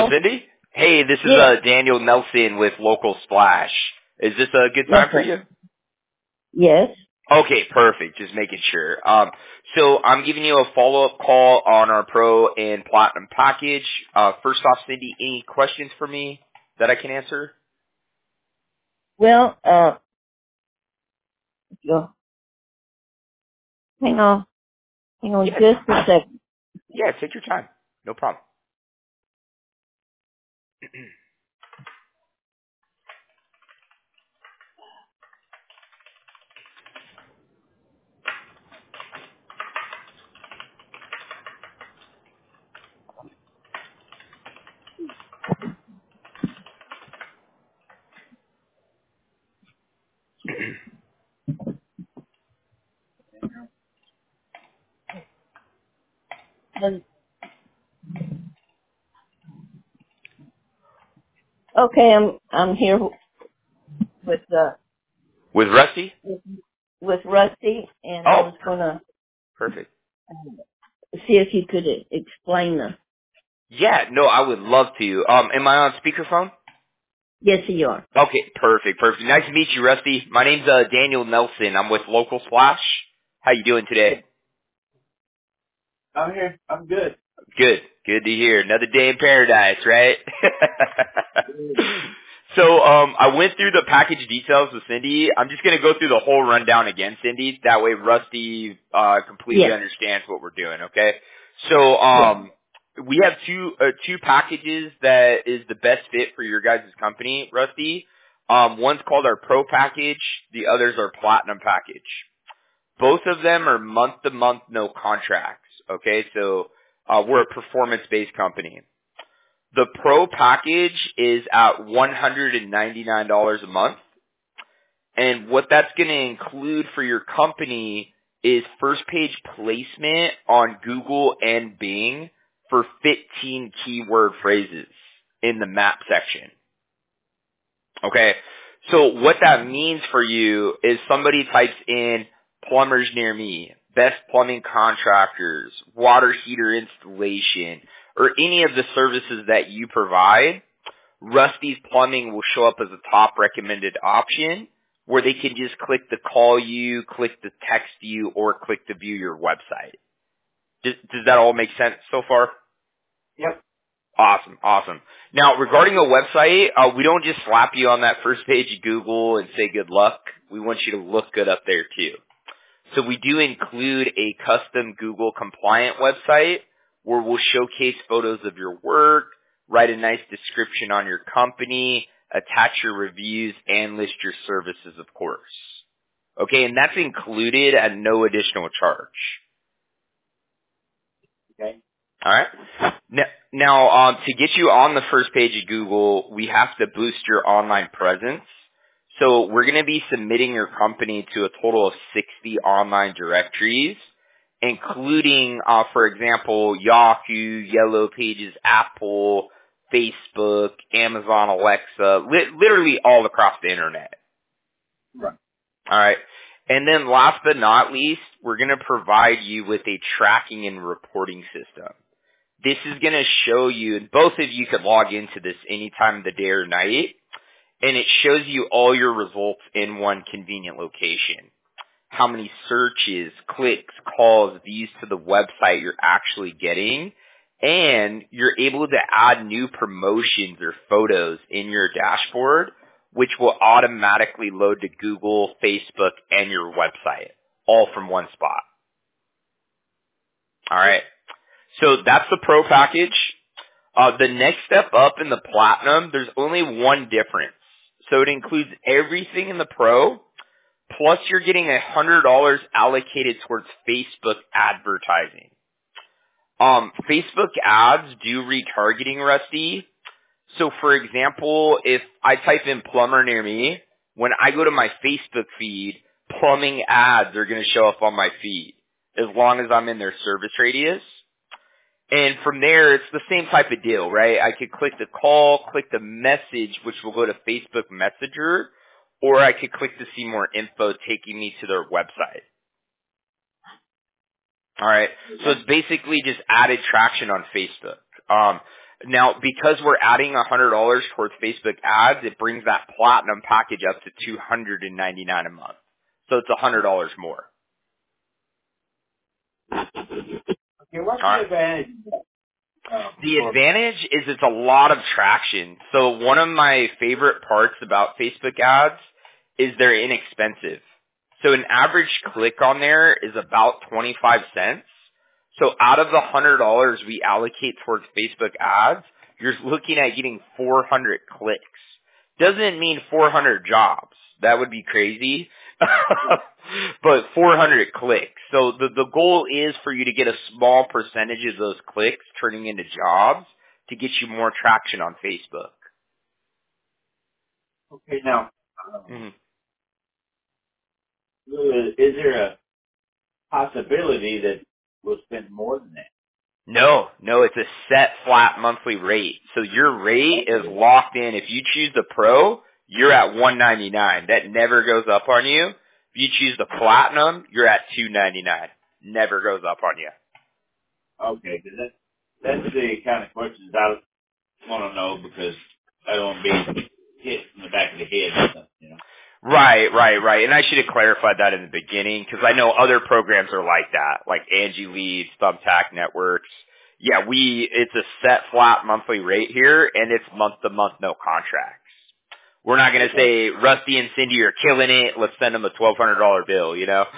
Hello? Cindy? Hey, this is Yes. Daniel Nelson with Local Splash. Is this a good Yes, time for sir. you? Yes. Okay, perfect. Just making sure. So I'm giving you a follow-up call on our Pro and Platinum package. First off, Cindy, any questions for me that I can answer? Well, go. Hang on. Hang on Yes. just a second. Yeah, take your time. No problem. And- Okay, I'm here with With Rusty? with Rusty, and I Oh, was gonna perfect. see if you could explain them. Yeah, no, I would love to. Am I on speakerphone? Yes, you are. Okay, perfect, perfect. Nice to meet you, Rusty. My name's Daniel Nelson. I'm with Local Splash. How you doing today? I'm here. I'm good. Good. Good to hear. Another day in paradise, right? So, I went through the package details with Cindy. I'm just gonna go through the whole rundown again, Cindy. That way Rusty, completely Yes. understands what we're doing, okay? So, Yes. we have two packages that is the best fit for your guys' company, Rusty. One's called our Pro package. The other's our Platinum package. Both of them are month-to-month, no contracts. Okay, so we're a performance-based company. The Pro package is at $199 a month, and what that's going to include for your company is first-page placement on Google and Bing for 15 keyword phrases in the map section. Okay. So what that means for you is somebody types in plumbers near me, best plumbing contractors, water heater installation, or any of the services that you provide, Rusty's Plumbing will show up as a top recommended option where they can just click to call you, click to text you, or click to view your website. Does that all make sense so far? Yep. Awesome, awesome. Now, regarding a website, we don't just slap you on that first page of Google and say good luck. We want you to look good up there too. So we do include a custom Google compliant website where we'll showcase photos of your work, write a nice description on your company, attach your reviews, and list your services, of course. Okay, and that's included at no additional charge. Okay. All right. Now, to get you on the first page of Google, we have to boost your online presence. So we're going to be submitting your company to a total of 60 online directories, including, for example, Yahoo, Yellow Pages, Apple, Facebook, Amazon, Alexa, literally all across the internet. Right. All right. And then last but not least, we're going to provide you with a tracking and reporting system. This is going to show you, and both of you could log into this any time of the day or night, and it shows you all your results in one convenient location. How many searches, clicks, calls, views to the website you're actually getting, and you're able to add new promotions or photos in your dashboard, which will automatically load to Google, Facebook, and your website, all from one spot. All right. So that's the Pro package. The next step up in the Platinum, there's only one difference. So it includes everything in the Pro, plus you're getting $100 allocated towards Facebook advertising. Facebook ads do retargeting, Rusty. So for example, if I type in plumber near me, when I go to my Facebook feed, plumbing ads are going to show up on my feed as long as I'm in their service radius. And from there, it's the same type of deal, right? I could click the call, click the message, which will go to Facebook Messenger, or I could click to see more info taking me to their website. All right. So it's basically just added traction on Facebook. Now, because we're adding $100 towards Facebook ads, it brings that platinum package up to $299 a month. So it's $100 more. Okay, what's All the right. advantage? The advantage is it's a lot of traction. So one of my favorite parts about Facebook ads is they're inexpensive. So an average click on there is about 25 cents. So out of the $100 we allocate towards Facebook ads, you're looking at getting 400 clicks. Doesn't mean 400 jobs. That would be crazy. But 400 clicks. So the goal is for you to get a small percentage of those clicks turning into jobs to get you more traction on Facebook. Okay, now, Mm-hmm. is there a possibility that we'll spend more than that? No, it's a set flat monthly rate. So your rate is locked in. If you choose the Pro, you're at $199. That never goes up on you. If you choose the Platinum, you're at $299. Never goes up on you. Okay, because that's the kind of questions I want to know, because I don't want to be hit in the back of the head or something, you know. Right. And I should have clarified that in the beginning, because I know other programs are like that, like Angie Leads, Thumbtack Networks. Yeah, it's a set flat monthly rate here, and it's month to month, no contracts. We're not going to say, Rusty and Cindy are killing it, let's send them a $1,200 bill, you know?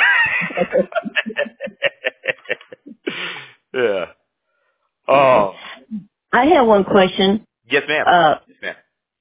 Yeah. Oh. I have one question. Yes, ma'am. Yes, ma'am.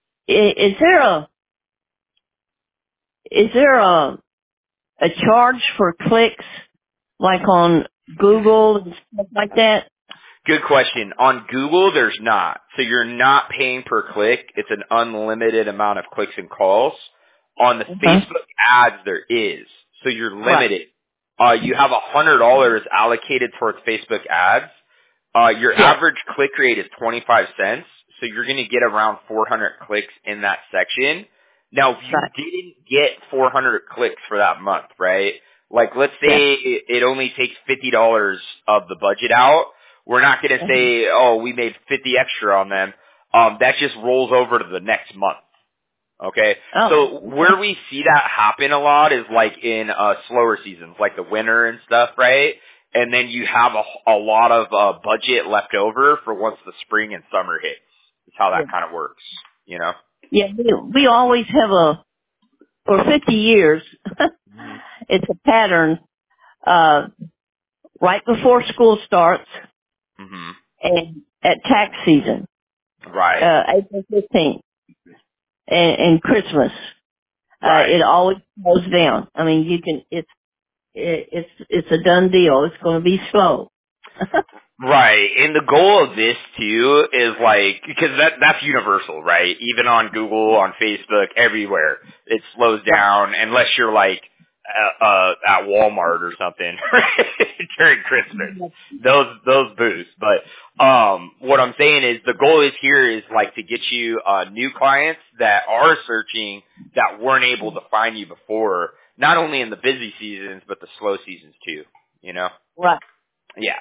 Is there a charge for clicks like on Google and stuff like that? Good question. On Google, there's not. So you're not paying per click. It's an unlimited amount of clicks and calls. On the Facebook ads, there is. So you're limited. Right. You have $100 allocated towards Facebook ads. Your average click rate is 25 cents. So you're going to get around 400 clicks in that section. Now, if you didn't get 400 clicks for that month, right? Like, let's say it only takes $50 of the budget out. We're not going to say, oh, we made 50 extra on them. That just rolls over to the next month. Okay? So where we see that happen a lot is like in slower seasons, like the winter and stuff, right? And then you have a lot of budget left over for once the spring and summer hits. That's how that kind of works, you know? Yeah, we always have for 50 years, it's a pattern, right before school starts and at tax season. Right. April 15th and Christmas. Right. It always goes down. I mean, it's a done deal. It's going to be slow. Right. And the goal of this too is like, because that's universal, right? Even on Google, on Facebook, everywhere. It slows down unless you're like at Walmart or something during Christmas. Those boost. But what I'm saying is the goal is here is like to get you new clients that are searching that weren't able to find you before, not only in the busy seasons but the slow seasons too, you know? Right. Yeah.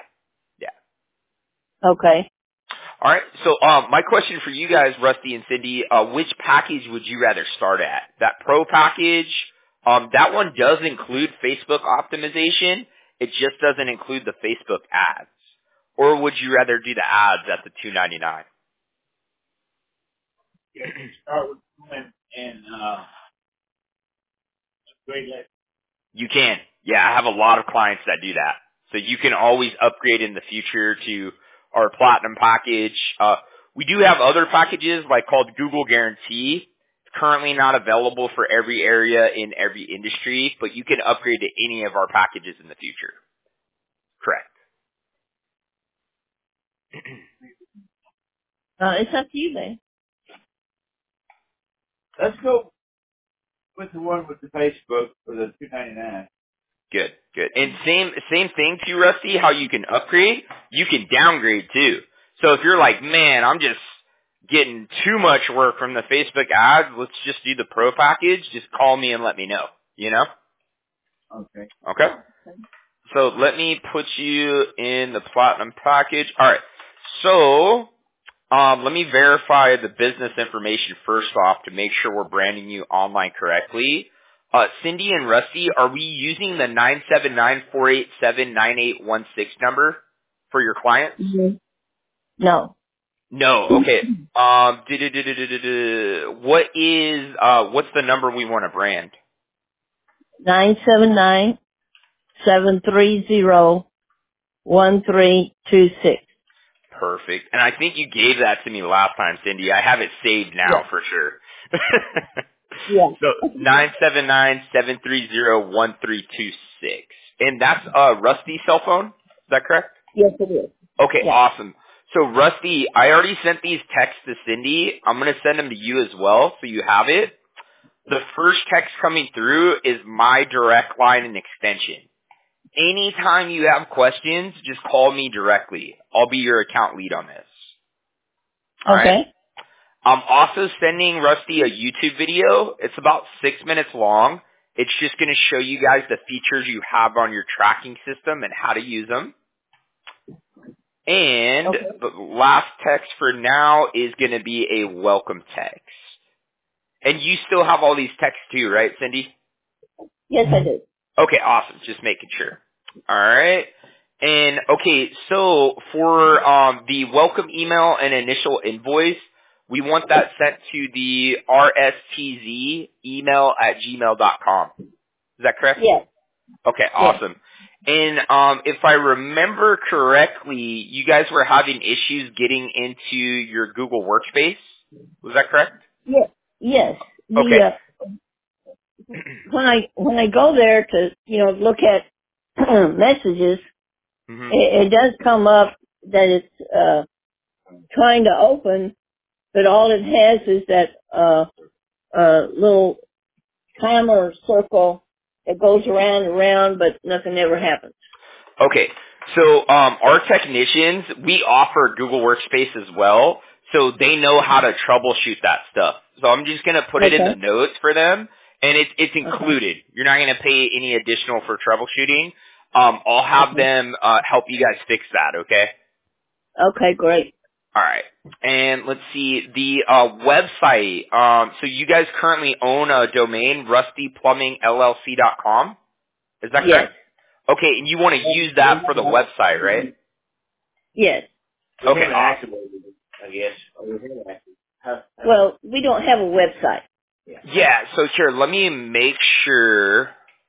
Okay. All right. So, my question for you guys, Rusty and Cindy, which package would you rather start at? That Pro package, that one does include Facebook optimization. It just doesn't include the Facebook ads. Or would you rather do the ads at the $299? Yeah, start with one and upgrade that. You can. Yeah, I have a lot of clients that do that. So you can always upgrade in the future to our Platinum package. We do have other packages like called Google Guarantee. It's currently not available for every area in every industry, but you can upgrade to any of our packages in the future. Correct. It's up to you, man. Let's go with the one with the Facebook for the $299. Good. And same thing too, Rusty, how you can upgrade, you can downgrade too. So if you're like, man, I'm just getting too much work from the Facebook ads, let's just do the Pro package, just call me and let me know, you know? Okay. So let me put you in the Platinum package. All right. So let me verify the business information first off to make sure we're branding you online correctly. Cindy and Rusty, are we using the 979-487-9816 number for your clients? Mhm. No. No. Okay. What's the number we want to brand? 979-730-1326. Perfect. And I think you gave that to me last time, Cindy. I have it saved now Yes. for sure. Yes. So 979-730-1326. And that's Rusty's cell phone? Is that correct? Yes, it is. Okay, Yeah. awesome. So Rusty, I already sent these texts to Cindy. I'm going to send them to you as well so you have it. The first text coming through is my direct line and extension. Anytime you have questions, just call me directly. I'll be your account lead on this. All right? Okay. I'm also sending Rusty a YouTube video. It's about 6 minutes long. It's just going to show you guys the features you have on your tracking system and how to use them. And Okay. the last text for now is going to be a welcome text. And you still have all these texts too, right, Cindy? Yes, I do. Okay, awesome. Just making sure. All right. And okay, so for the welcome email and initial invoice, we want that sent to the rstz email at gmail.com. Is that correct? Yes. Okay, Yes. awesome. And if I remember correctly, you guys were having issues getting into your Google Workspace. Was that correct? Yes. Yes. Okay. When I go there to, look at messages, hmm it does come up that it's, trying to open, but all it has is that, little timer circle that goes around and around, but nothing ever happens. Okay. So our technicians, we offer Google Workspace as well, so they know how to troubleshoot that stuff. So I'm just going to put it in the Okay. notes for them, and it's Okay. included. You're not going to pay any additional for troubleshooting. I'll have Okay. them help you guys fix that, okay? Okay, great. All right. And let's see, the website. So you guys currently own a domain, rustyplumbingllc.com. Is that Yes. correct? Okay, and you want to use that for the website, right? Yes. We Okay, haven't awesome. activated it, I guess. We haven't activated it. Well, we don't have a website. Yeah. Yeah, so here, let me make sure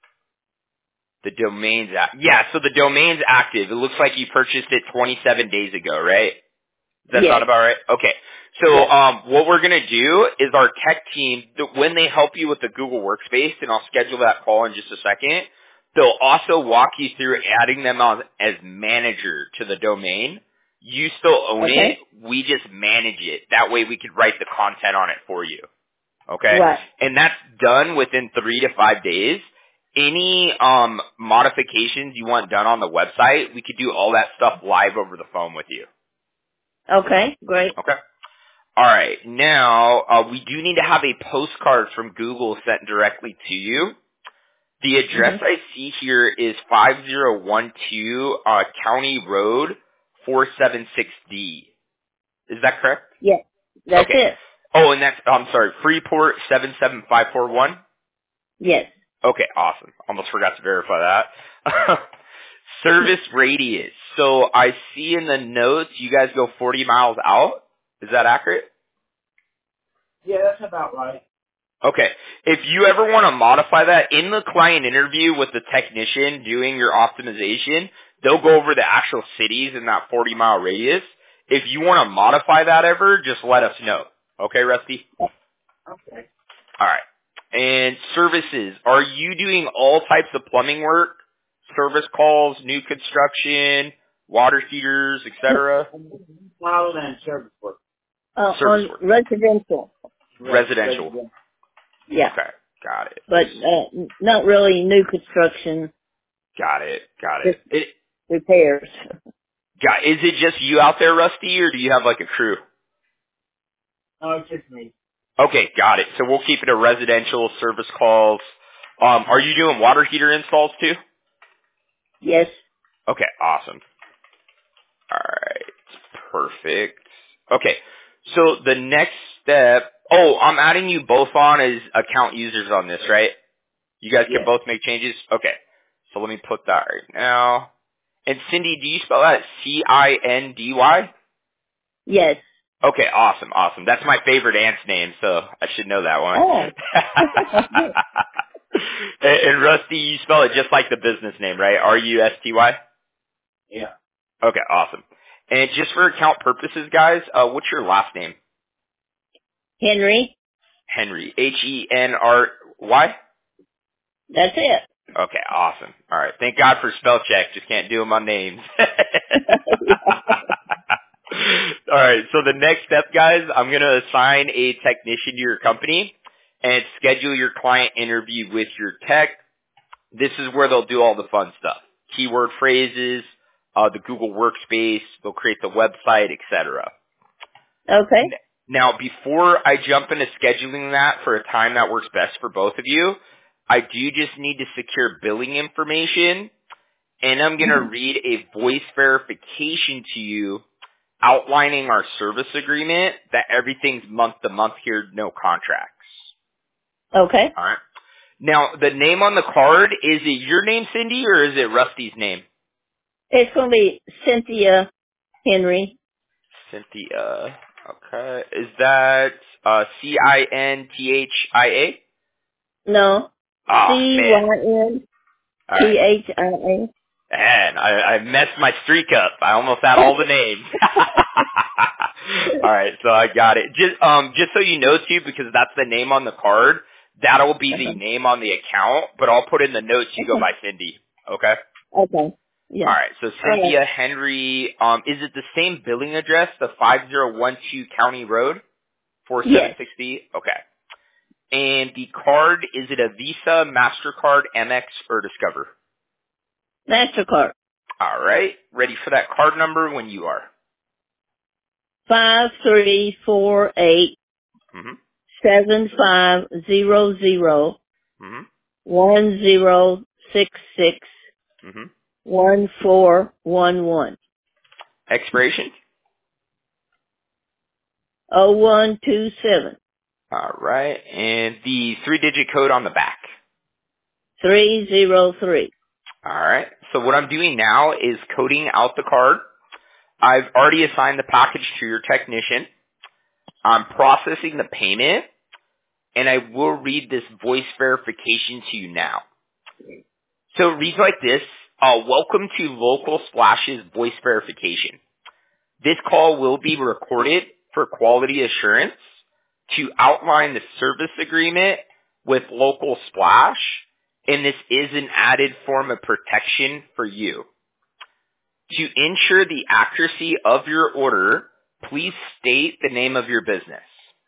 the domain's yeah, so the domain's active. It looks like you purchased it 27 days ago, right? Does that sound Yes. about right? Okay. So Yes. what we're going to do is our tech team, when they help you with the Google Workspace, and I'll schedule that call in just a second, they'll also walk you through adding them on as manager to the domain. You still own it. Okay. We just manage it. That way we could write the content on it for you. Okay? Right. And that's done within 3 to 5 days. Any modifications you want done on the website, we could do all that stuff live over the phone with you. Okay, great. Okay? All right. Now, we do need to have a postcard from Google sent directly to you. The address Hmm. I see here is 5012 County Road 476D. Is that correct? Yes. That's Okay. it. Oh, and that's, I'm sorry, Freeport 77541? Yes. Okay, awesome. Almost forgot to verify that. Service radius. So I see in the notes you guys go 40 miles out. Is that accurate? Yeah, that's about right. Okay. If you ever want to modify that in the client interview with the technician doing your optimization, they'll go over the actual cities in that 40-mile radius. If you want to modify that ever, just let us know. Okay, Rusty? Okay. All right. And services. Are you doing all types of plumbing work? Service calls, new construction, water heaters, etc.? Model and service work. Service On work. residential. Residential. Yeah. Okay. Got it. But, not really new construction, Got it. Got just it. repairs. Is it just you out there, Rusty, or do you have like a crew? No, it's just me. Okay, got it. So we'll keep it a residential service calls. Are you doing water heater installs too? Yes. Okay, awesome. All right, perfect. Okay. So the next step, oh, I'm adding you both on as account users on this, right? You guys can Yes. both make changes? Okay. So let me put that right now. And Cindy, do you spell that C-I-N-D-Y? Yes. Okay, awesome, awesome. That's my favorite aunt's name, so I should know that one. Oh. And Rusty, you spell it just like the business name, right? R-U-S-T-Y? Yeah. Okay, awesome. And just for account purposes, guys, what's your last name? Henry. Henry. H-E-N-R-Y? That's it. Okay, awesome. All right. Thank God for spell check. Just can't do them on names. All right. So the next step, guys, I'm going to assign a technician to your company and schedule your client interview with your tech. This is where they'll do all the fun stuff. Keyword phrases, the Google Workspace, they'll create the website, etc. Okay. Now, before I jump into scheduling that for a time that works best for both of you, I do just need to secure billing information, and I'm going to read a voice verification to you outlining our service agreement that everything's month to month here, no contracts. Okay. All right. Now, the name on the card, is it your name, Cindy, or is it Rusty's name? It's going to be Cynthia Henry. Cynthia. Okay. Is that C-I-N-T-H-I-A? No. Oh, man. CYNTHIA. All right. Man, I messed my streak up. I almost had all the names. All right, so I got it. Just so you know too, because that's the name on the card. That'll be the name on the account, but I'll put in the notes you go by Cindy. Okay. Okay. Yeah. All right. So All right. Cynthia Henry. Is it the same billing address, the 5012 County Road, Yes. 4760? Okay. And the card, is it a Visa, MasterCard, Amex, or Discover? MasterCard. All right. Ready for that card number when you are. 5348 Mhm. 7500 Mhm. 1066 Mhm. 1411 Expiration. 0127 All right. And the 3-digit code on the back. 303. All right. So what I'm doing now is coding out the card. I've already assigned the package to your technician. I'm processing the payment, and I will read this voice verification to you now. So it reads like this. Welcome to Local Splash's voice verification. This call will be recorded for quality assurance to outline the service agreement with Local Splash, and this is an added form of protection for you. To ensure the accuracy of your order, please state the name of your business.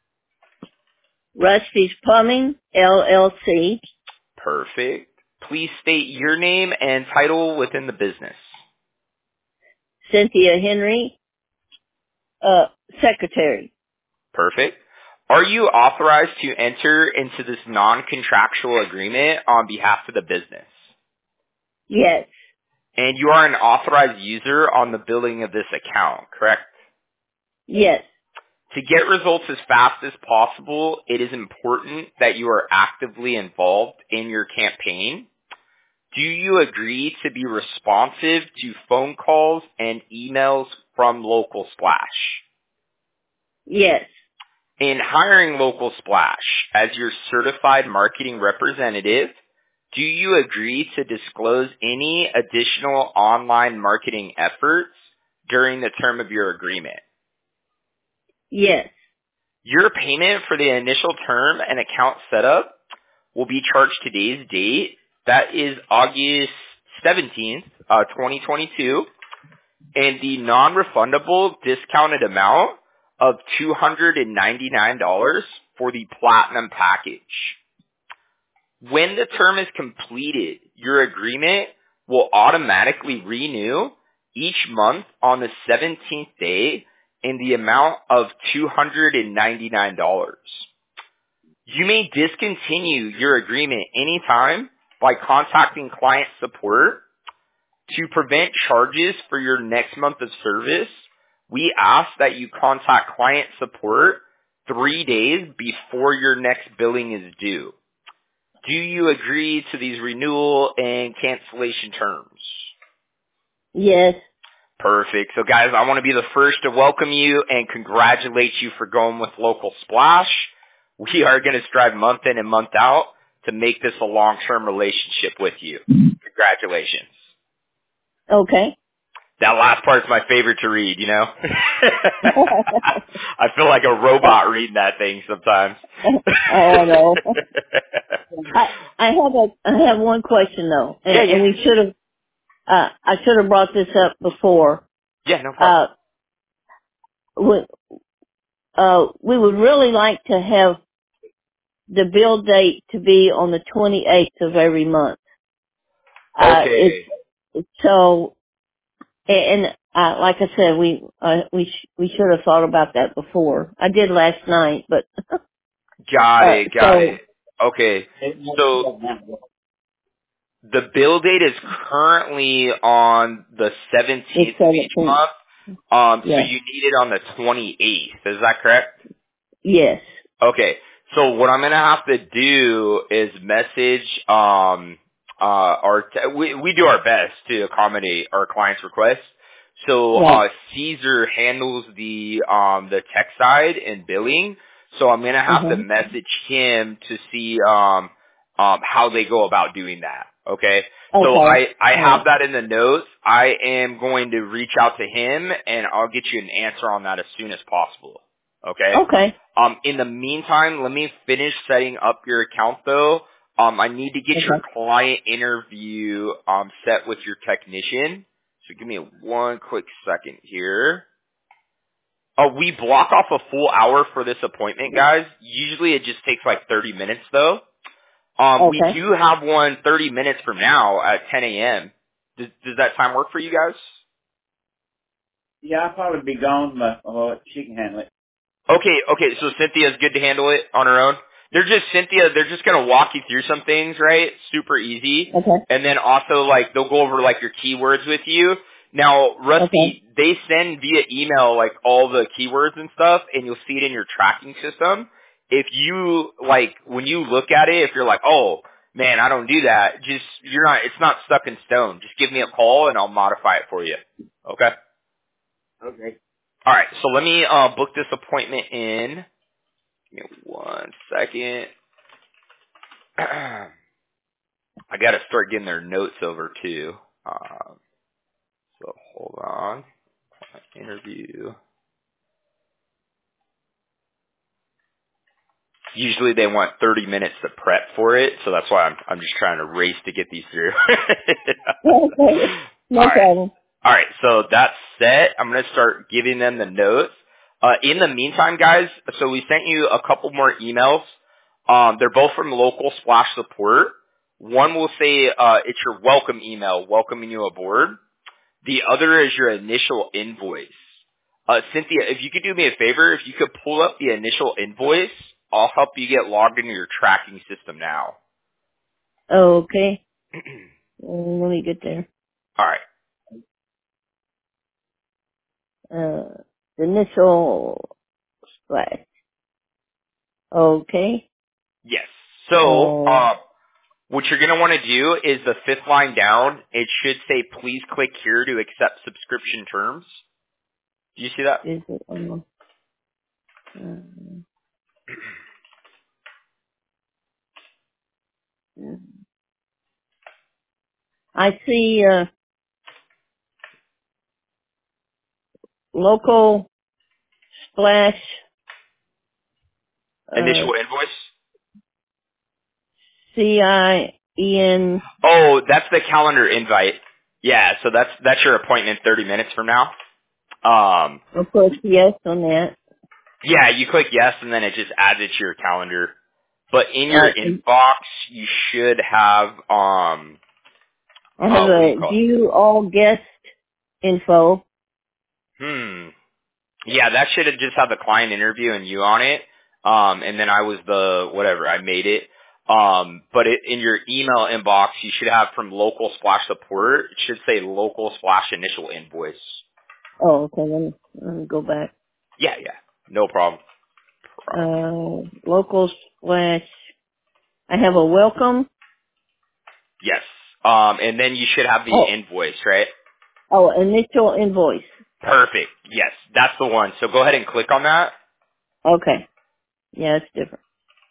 Rusty's Plumbing, LLC. Perfect. Please state your name and title within the business. Cynthia Henry, Secretary. Perfect. Are you authorized to enter into this non-contractual agreement on behalf of the business? Yes. And you are an authorized user on the billing of this account, correct? Yes. To get results as fast as possible, it is important that you are actively involved in your campaign. Do you agree to be responsive to phone calls and emails from Local Splash? Yes. In hiring Local Splash as your certified marketing representative, do you agree to disclose any additional online marketing efforts during the term of your agreement? Yes. Your payment for the initial term and account setup will be charged today's date. That is August 17th, 2022. And the non-refundable discounted amount of $299 for the Platinum package. When the term is completed, your agreement will automatically renew each month on the 17th day in the amount of $299. You may discontinue your agreement anytime by contacting client support. To prevent charges for your next month of service, we ask that you contact client support 3 days before your next billing is due. Do you agree to these renewal and cancellation terms? Yes. Perfect. So guys, I want to be the first to welcome you and congratulate you for going with Local Splash. We are going to strive month in and month out to make this a long-term relationship with you. Congratulations. Okay. That last part's my favorite to read, you know? I feel like a robot reading that thing sometimes. Oh no. I have one question though, and, Yeah, and we should have. I should have brought this up before. Yeah, no problem. We would really like to have the bill date to be on the 28th of every month. Okay. So, like I said, we should have thought about that before. I did last night, but Got it. so Okay. So the bill date is currently on the 17th it's of each 17th. month. So Yeah. you need it on the 28th. Is that correct? Yes. Okay. So what I'm gonna have to do is message we do our best to accommodate our clients' requests. So Right. Caesar handles the tech side and billing. So I'm gonna have to message him to see how they go about doing that. Okay. So Okay. I have that in the notes. I am going to reach out to him and I'll get you an answer on that as soon as possible. Okay. Okay. In the meantime, let me finish setting up your account though. I need to get your Okay. client interview set with your technician. So give me one quick second here. We block off a full hour for this appointment, guys. Usually it just takes like 30 minutes though. We Okay. do have one 30 minutes from now at 10 a.m. Does that time work for you guys? Yeah, I'll probably be gone, but she can handle it. Okay, so Cynthia's good to handle it on her own? They're just gonna walk you through some things, right? Super easy. Okay. And then also, like, they'll go over, like, your keywords with you. Now, Okay. Rusty, they send via email, like, all the keywords and stuff, and you'll see it in your tracking system. If you, like, when you look at it, if you're like, oh, man, I don't do that, it's not stuck in stone. Just give me a call and I'll modify it for you. Okay? Okay. Alright, so let me, book this appointment in. Give me one second. I got to start getting their notes over too. So hold on. Interview. Usually they want 30 minutes to prep for it, so that's why I'm just trying to race to get these through. Okay. All No right. problem. All right, so that's set. I'm going to start giving them the notes. In the meantime, guys, so we sent you a couple more emails. They're both from local Splash support. One will say it's your welcome email, welcoming you aboard. The other is your initial invoice. Cynthia, if you could do me a favor, if you could pull up the initial invoice, I'll help you get logged into your tracking system now. Okay. Let me get there. All right. Initial splash. Okay. Yes. So, Oh, what you're going to want to do is the fifth line down, it should say, please click here to accept subscription terms. Do you see that? is it? I see local splash Initial invoice? CIEN. Oh, that's the calendar invite. Yeah, so that's your appointment 30 minutes from now. Of course, yes on that. Yeah, you click yes and then it just adds it to your calendar. But in your Right. inbox, you should have, I have what do you a call view all guest info. it? Yeah, that should have just had the client interview and you on it. And then I was I made it. But in your email inbox, you should have from local Splash support, it should say local Splash initial invoice. Oh, okay. Let me go back. Yeah, yeah. No problem. Local slash. I have a welcome. Yes. And then you should have the Oh, invoice, right? initial invoice. Perfect. Yes, that's the one. So go ahead and click on that. Okay. Yeah, it's different.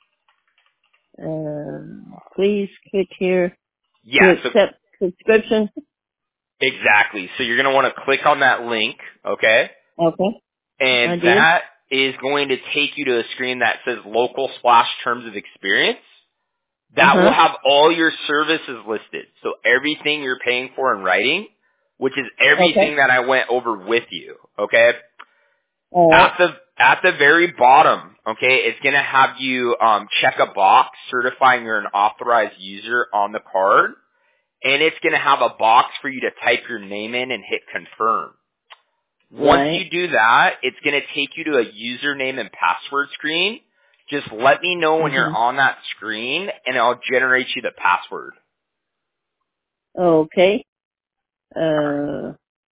Please click here to Yeah, so accept subscription. exactly. So you're going to want to click on that link, okay? Okay. I And did. that is going to take you to a screen that says local slash terms of experience. Uh That will huh. have all your services listed. So everything you're paying for in writing, which is Okay. everything that I went over with you, okay? All right. At the very bottom, okay, it's gonna have you check a box certifying you're an authorized user on the card, and it's gonna have a box for you to type your name in and hit confirm. Once you Right. do that, it's gonna take you to a username and password screen. Just let me know when you're Mhm. on that screen, and I'll generate you the password. Okay. Uh,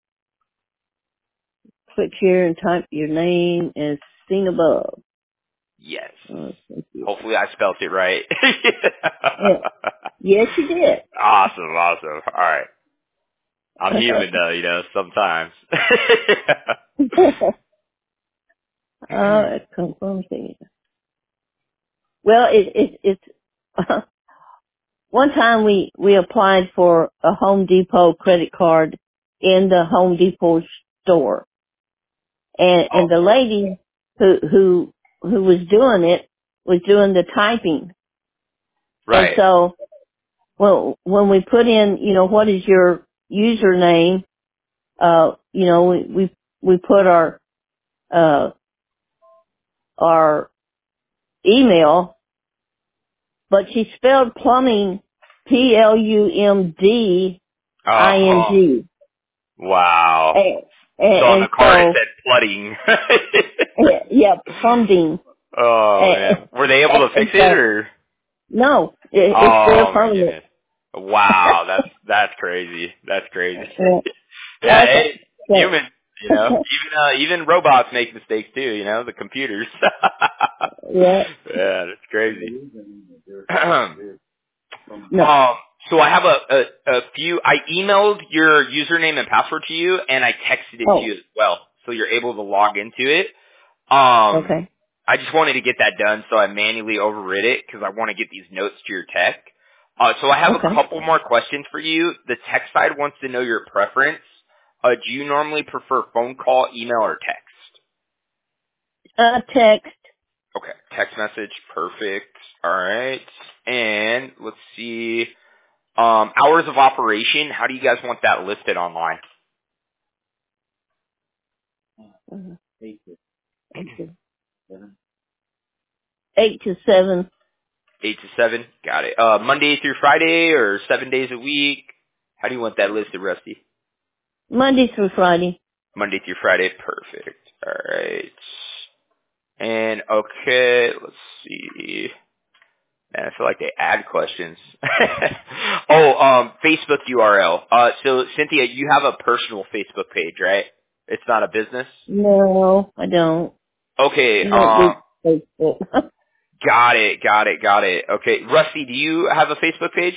click here and type your name as seen above. Yes. Thank you. Hopefully I spelled it right. Yeah. Yes, you did. Awesome, awesome. All right. I'm human though, sometimes. Confirm thing. Well, it's one time we applied for a Home Depot credit card in the Home Depot store, Oh, and the lady who was doing it was doing the typing, and right. so well when we put in what is your username, we put our email, but she spelled plumbing PLUMDING. Oh, wow. And, So on and the card it so, said flooding. yeah, plumbing. Oh And, man. Were they able to fix and it so, or? no, it's there Oh my permanent. goodness. Wow, that's crazy. That's crazy. Yeah, Yeah, okay. hey, So, human, even robots make mistakes too, the computers. yeah, Yeah, that's crazy. no, So I have a few. I emailed your username and password to you, and I texted it to oh, you as well, so you're able to log into it. Um, okay, I just wanted to get that done, so I manually overrid it because I want to get these notes to your tech. So I have a okay. couple more questions for you. The tech side wants to know your preference. Do you normally prefer phone call, email, or text? Text, Okay, text message, perfect. All right, and let's see. Hours of operation, how do you guys want that listed online? uh, 8 to 7, 8 to 7? Got it. Monday through Friday or 7 days a week? How do you want that listed, Rusty? Monday through Friday. Monday through Friday, perfect. Alright. And okay, let's see. Man, I feel like they add questions. Facebook URL. So Cynthia, you have a personal Facebook page, right? It's not a business? No, I don't. Okay, I don't do Facebook. got it. Okay, Rusty, do you have a Facebook page?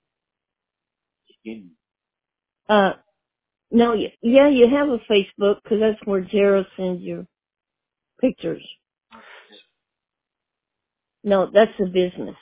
No, yeah, you have a Facebook because that's where Jera sends your pictures. No, that's a business.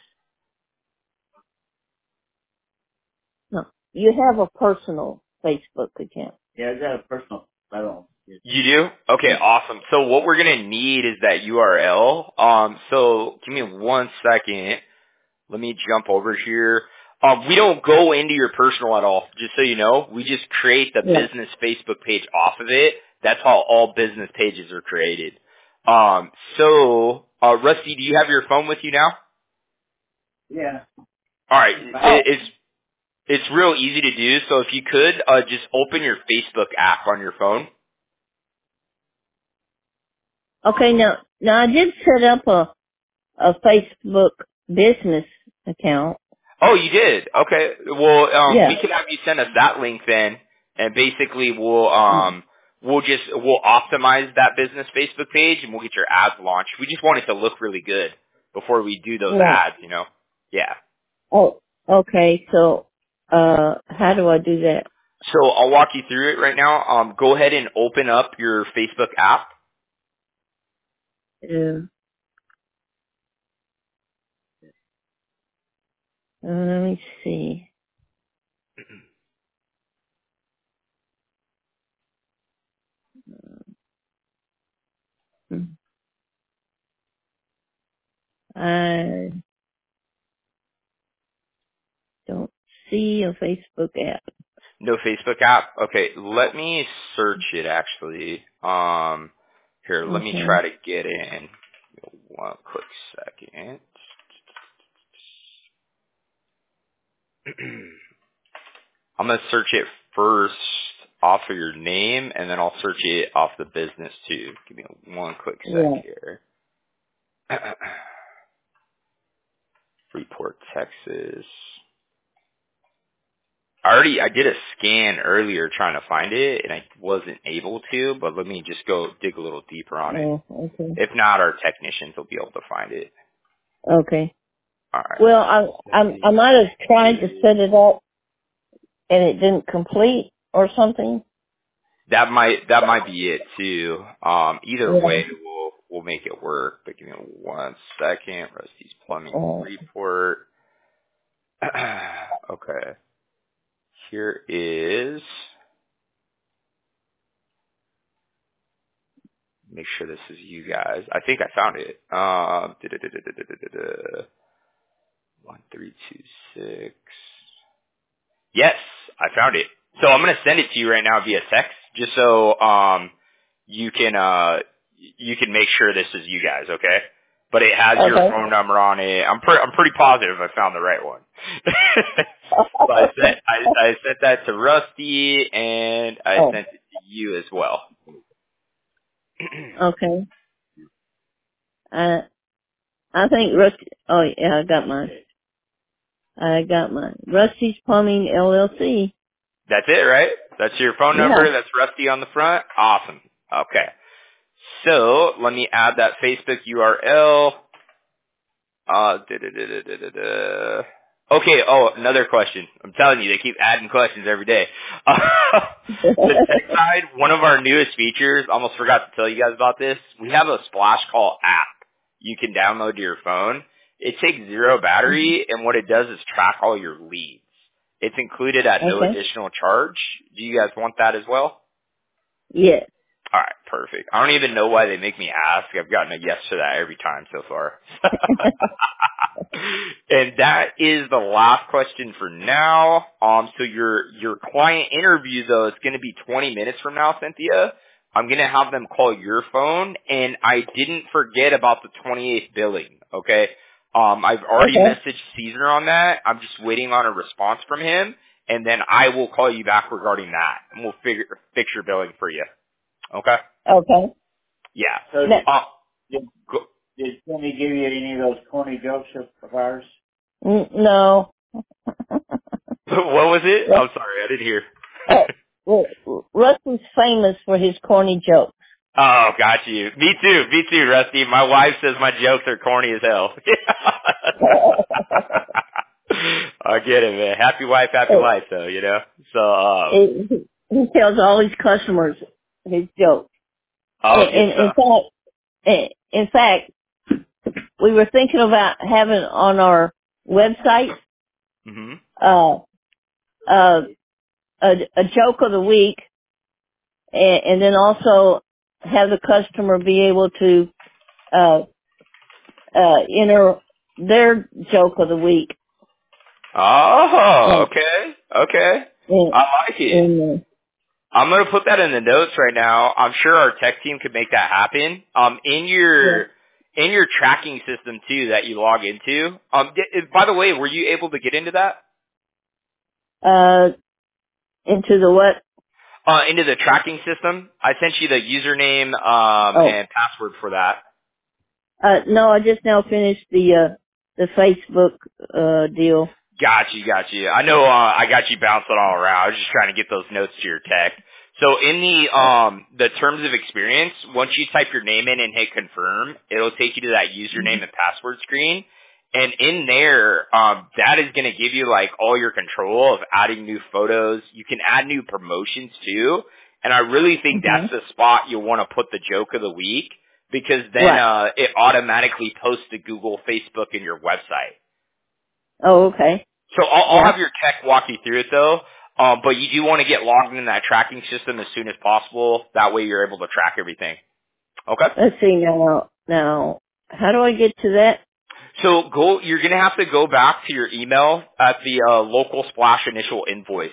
No, you have a personal Facebook account. Yeah, I got a personal. I don't. You do? Okay, Yeah. awesome. So what we're gonna need is that URL. So give me 1 second. Let me jump over here. We don't go into your personal at all, just so you know. We just create the Yeah. business Facebook page off of it. That's how all business pages are created. Rusty, do you have your phone with you now? Yeah. Alright, Oh, it's real easy to do, so if you could, just open your Facebook app on your phone. okay. Now I did set up a Facebook business account. Oh, you did? Okay. Well, we Yeah. can have you send us that link then, and basically we'll Mm. we'll optimize that business Facebook page and we'll get your ads launched. We just want it to look really good before we do those Right. ads, you know? Yeah. Oh, okay. So, how do I do that? So I'll walk you through it right now. Go ahead and open up your Facebook app. Let me see. I don't see a Facebook app. No Facebook app? Okay, let me search it actually. Here, let me Okay. try to get in. One quick second. I'm going to search it first off of your name, and then I'll search it off the business too. Give me one quick sec Yeah. here. Freeport, Texas. I did a scan earlier trying to find it, and I wasn't able to, but let me just go dig a little deeper on it. Oh, okay. If not, our technicians will be able to find it. Okay. All right. Well, I might have tried to set it up and it didn't complete or something. That might be it too. Either Yeah. way, we'll make it work. But give me 1 second. Rusty's plumbing report. Okay. Here is. Make sure this is you guys. I think I found it. 1326. Yes, I found it. So I'm gonna send it to you right now via text, just so you can make sure this is you guys, okay? But it has your Okay. phone number on it. I'm pretty positive I found the right one. So I sent that to Rusty and I Oh, sent it to you as well. okay. I think Rusty. Oh, yeah, I got mine. Rusty's Plumbing LLC. That's it, right? That's your phone Yeah. number. That's Rusty on the front. Awesome. Okay. So let me add that Facebook URL. Okay. Oh, another question. I'm telling you, they keep adding questions every day. The tech side, one of our newest features. Almost forgot to tell you guys about this. We have a Splash Call app you can download to your phone. It takes zero battery, and what it does is track all your leads. It's included at no Okay. additional charge. Do you guys want that as well? Yes. All right, perfect. I don't even know why they make me ask. I've gotten a yes to that every time so far. And that is the last question for now. So your client interview though, it's going to be 20 minutes from now, Cynthia. I'm going to have them call your phone, and I didn't forget about the 28th billing. Okay. I've already Okay. messaged Caesar on that. I'm just waiting on a response from him, and then I will call you back regarding that, and we'll fix your billing for you. Okay. Okay. Yeah. So No. Go, did Tony give you any of those corny jokes of ours? No. what was it? I'm sorry, I didn't hear. Well, Rusty's famous for his corny jokes. Oh, got you. Me too, Rusty. My wife says my jokes are corny as hell. I get it, man. Happy wife, happy life, though, you know? So, He tells all his customers his jokes. oh, good stuff. In fact, we were thinking about having on our website Hmm. a joke of the week, and then also have the customer be able to enter their joke of the week. Oh, okay. And, I like it. and, I'm gonna put that in the notes right now. I'm sure our tech team could make that happen. In your tracking system too that you log into. By the way, were you able to get into that? into the what? Into the tracking system. I sent you the username Oh, and password for that. no, I just now finished the Facebook deal. Got you. I know I got you bouncing all around. I was just trying to get those notes to your tech. So in the terms of experience, once you type your name in and hit confirm, it'll take you to that username and password screen. And in there, that is going to give you like all your control of adding new photos. You can add new promotions too. And I really think that's Okay. the spot you'll want to put the joke of the week, because then Right. it automatically posts to Google, Facebook, and your website. Oh, okay. So I'll Yeah. have your tech walk you through it though. But you do want to get logged in that tracking system as soon as possible. That way you're able to track everything. Okay? Let's see now. Now, how do I get to that? So you're going to have to go back to your email at the local splash initial invoice.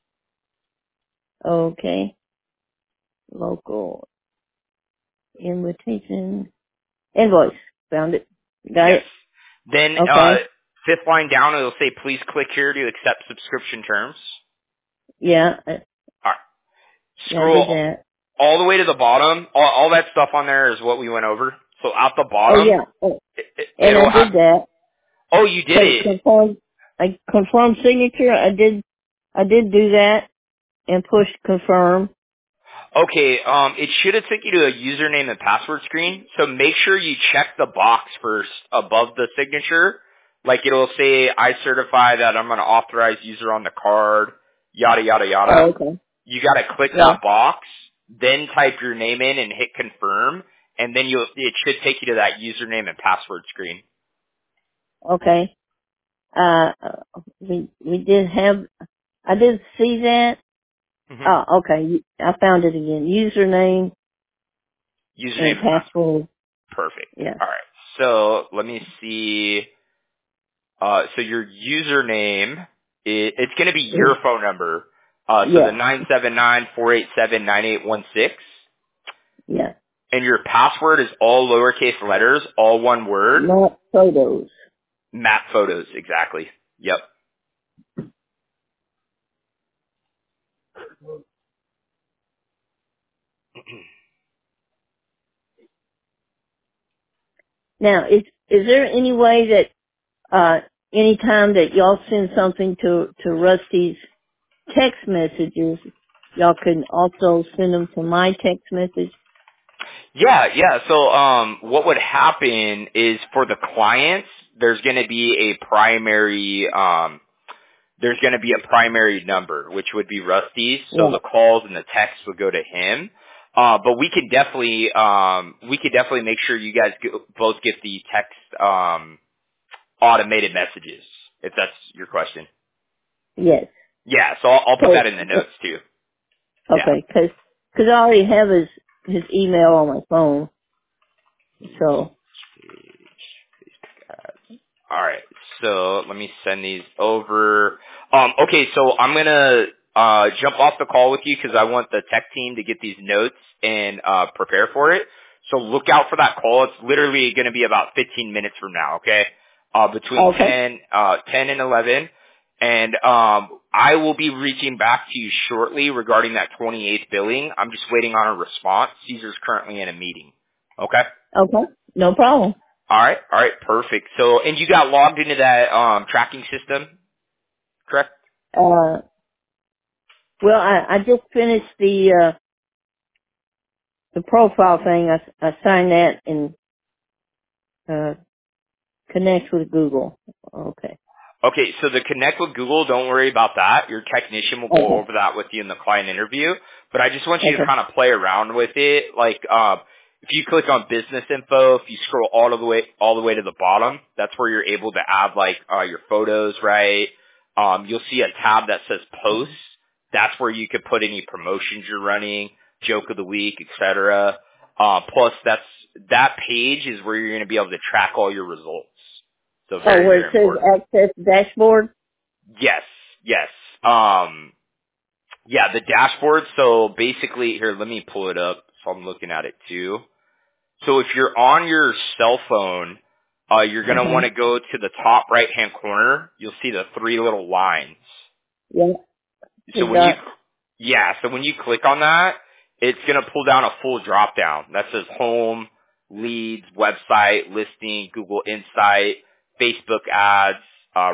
Okay. Local invitation invoice. Found it. Got Yes. it. Then Okay. fifth line down, it'll say please click here to accept subscription terms. Yeah. All right. Yeah, I did Scroll that. all the way to the bottom. All that stuff on there is what we went over. So at the Oh bottom, yeah. Oh, and I it'll have, did that. oh, you did it. I confirm signature. I did do that and push confirm. Okay, it should have taken you to a username and password screen. So make sure you check the box first above the signature. Like it'll say, I certify that I'm an authorized user on the card, yada, yada, Oh, yada. okay. You gotta click Yeah. that box, then type your name in and hit confirm, and then it should take you to that username and password screen. Okay. We did have, I did see that. hmm Oh, okay. I found it again. Username and Username and password. password. Perfect. Yeah. Alright. So, let me see. So your username, it's going to be your phone number. So the Yeah. 979-487-9816. Yeah. And your password is all lowercase letters, all one word. Not photos. Map photos, exactly. Yep. Now, is there any way that, anytime that y'all send something to Rusty's text messages, y'all can also send them to my text message? Yeah. So, what would happen is for the clients, there's going to be a primary number, which would be Rusty's. So the Right. calls and the texts would go to him. But we could definitely make sure you guys both get the text, automated messages, if that's your question. Yes. Yeah. So I'll put that in the Okay. notes too. Yeah. Okay. Cause I already have his email on my phone. So, All right. So let me send these over. Okay. So I'm gonna jump off the call with you because I want the tech team to get these notes and prepare for it. So look out for that call. It's literally going to be about 15 minutes from now. Okay. Between okay. 10 and 11. And I will be reaching back to you shortly regarding that 28th billing. I'm just waiting on a response. Caesar's currently in a meeting. Okay. Okay. No problem. All right, perfect. So, and you got logged into that tracking system, correct? Well, I just finished the profile thing. I signed that and, connect with Google. Okay. Okay, so the connect with Google, don't worry about that. Your technician will go Okay. over that with you in the client interview. But I just want you to Okay. kind of play around with it. Like, if you click on business info, if you scroll all the way to the bottom, that's where you're able to add like your photos, right? You'll see a tab that says posts. That's where you could put any promotions you're running, joke of the week, etc. Plus, that page is where you're going to be able to track all your results. So Oh, very, where it very says important. access dashboard? Yes, yes. Yeah, the dashboard. So basically, here, let me pull it up. So I'm looking at it too. So if you're on your cell phone, you're gonna Uh-huh. want to go to the top right hand corner. You'll see the three little lines. Yeah. So Three when you, dots. so when you click on that, it's gonna pull down a full drop down that says home, leads, website, listing, Google Insight, Facebook ads,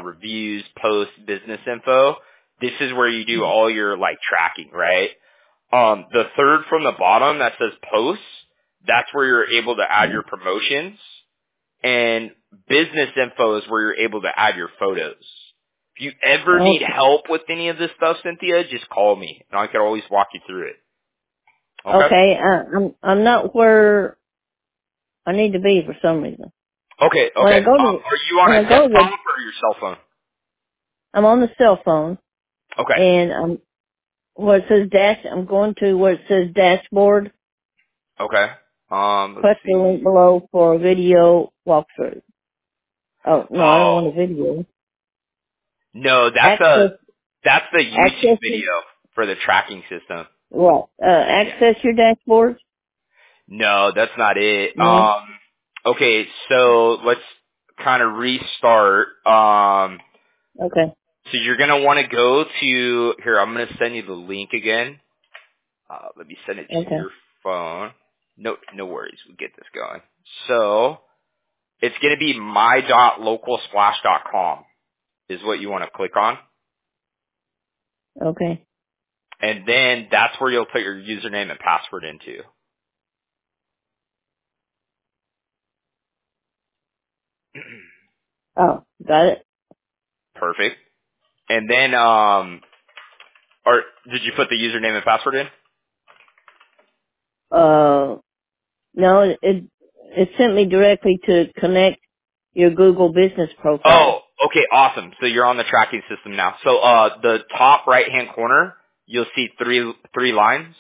reviews, posts, business info. This is where you do all your like tracking, right? The third from the bottom that says posts, that's where you're able to add your promotions. And business info is where you're able to add your photos. If you ever need Okay. help with any of this stuff, Cynthia, just call me, and I can always walk you through it. Okay? Okay. I'm not where I need to be for some reason. Okay, When I okay. go to Are you on when a I go to desktop or your cell phone? I'm on the cell phone, Okay, and where it says I'm going to where it says dashboard. okay. Let's Press the see. link below for a video walkthrough. Oh no, I don't want a Oh, video. no, Access that's the YouTube access video for the tracking system. what? Yeah. Access your dashboard. No, that's not it. No. Okay, so let's kind of restart. Okay. So you're gonna want to go to here. I'm gonna send you the link again. Let me send it to Okay. your phone. No worries. We get this going. So it's gonna be my.localsplash.com is what you want to click on, Okay. and then that's where you'll put your username and password into. Oh, got it. Perfect. And then or did you put the username and password in? No, it sent me directly to connect your Google business Oh, profile. okay, awesome. So you're on the tracking system now. So the top right hand corner, you'll see three lines.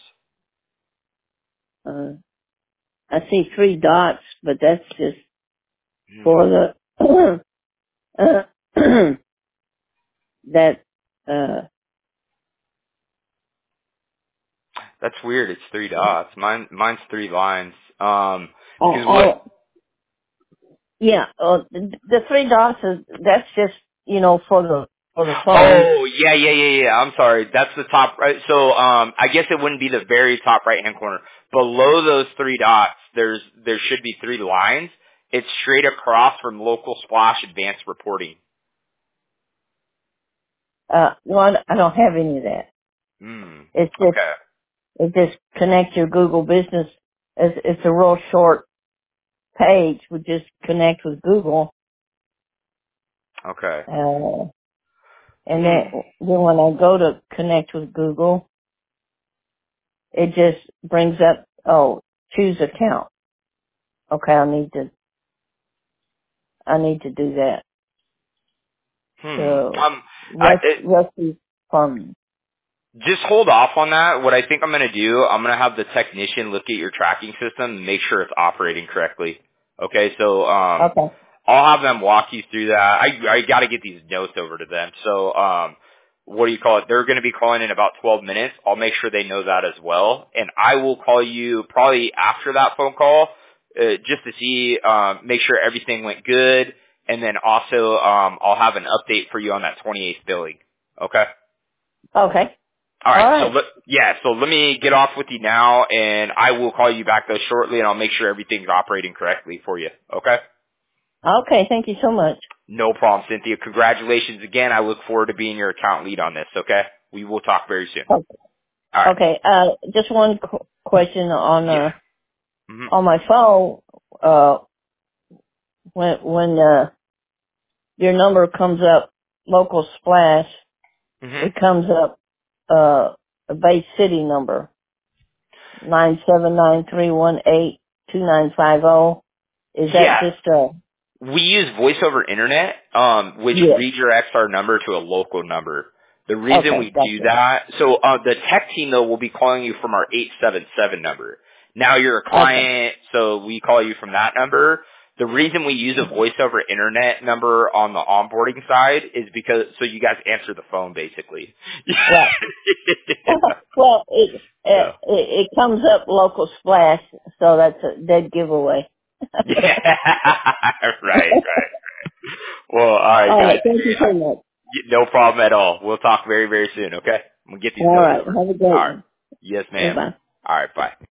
I see 3 dots, but that's just Hmm. for the that That's weird. It's 3 dots. Mine's 3 lines. Because what? oh yeah, the 3 dots that's just for the phone. Oh, yeah. I'm sorry. That's the top right. So I guess it wouldn't be the very top right hand corner. Below those 3 dots, there should be 3 lines. It's straight across from Local Splash Advanced Reporting. Well, I don't have any of that. Hmm. It's just Okay. it just connects your Google business. It's a real short page. We just connect with Google, Okay. and Hmm. then when I go to connect with Google, it just brings up choose account. Okay, I need to do that. Hmm. So I, Rusty Farming. just hold off on that. What I think I'm going to do, I'm going to have the technician look at your tracking system and make sure it's operating correctly. Okay, so Okay. I'll have them walk you through that. I got to get these notes over to them. So what do you call it? They're going to be calling in about 12 minutes. I'll make sure they know that as well, and I will call you probably after that phone call just to see, make sure everything went good, and then also I'll have an update for you on that 28th billing. Okay. Okay. All All right, right. so let me get off with you now, and I will call you back though shortly, and I'll make sure everything's operating correctly for you. Okay? Okay. Thank you so much. No problem, Cynthia. Congratulations again. I look forward to being your account lead on this. Okay? We will talk very soon. Okay. All right. Okay. Just one question Yeah. Mhm. on my phone. When your number comes up, local splash, Mhm. it comes up a Bay City number 979-318-2950. Is that Yeah. just We use voice over internet, which yeah? redirects our number to a local number. The reason Okay, we do gotcha. that, so the tech team though will be calling you from our 877 number. Now you're a Okay. client, so we call you from that number. The reason we use a voice over internet number on the onboarding side is because so you guys answer the phone basically. Right. Yeah. Well, it, So. it it comes up local splash, so that's a dead giveaway. Yeah. Right. Well, all right, All right. guys. Thank you so much. No problem at all. We'll talk very, very soon, okay? I'm going to get these All notes right. over. Have a great All right. one. Yes, ma'am. Bye. All right, bye.